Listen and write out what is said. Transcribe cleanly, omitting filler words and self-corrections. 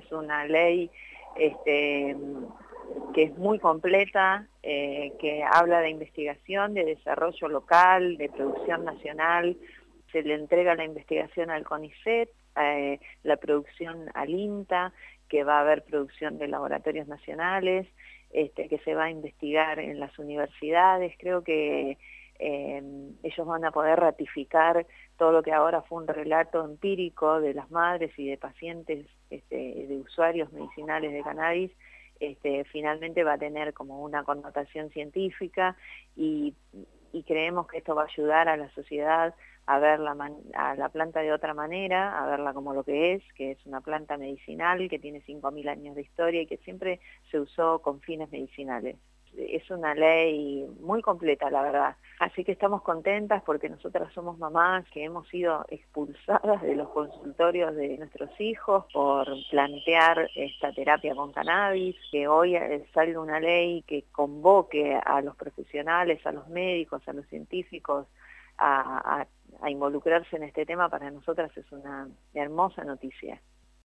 es una ley que es muy completa, que habla de investigación, de desarrollo local, de producción nacional. Se le entrega la investigación al CONICET, la producción al INTA, que va a haber producción de laboratorios nacionales, que se va a investigar en las universidades. Creo que ellos van a poder ratificar todo lo que ahora fue un relato empírico de las madres y de pacientes, de usuarios medicinales de cannabis. Finalmente va a tener como una connotación científica y creemos que esto va a ayudar a la sociedad a ver a la planta de otra manera, a verla como lo que es una planta medicinal que tiene 5.000 años de historia y que siempre se usó con fines medicinales. Es una ley muy completa, la verdad. Así que estamos contentas porque nosotras somos mamás que hemos sido expulsadas de los consultorios de nuestros hijos por plantear esta terapia con cannabis, que hoy salga una ley que convoque a los profesionales, a los médicos, a los científicos a involucrarse en este tema. Para nosotras es una hermosa noticia.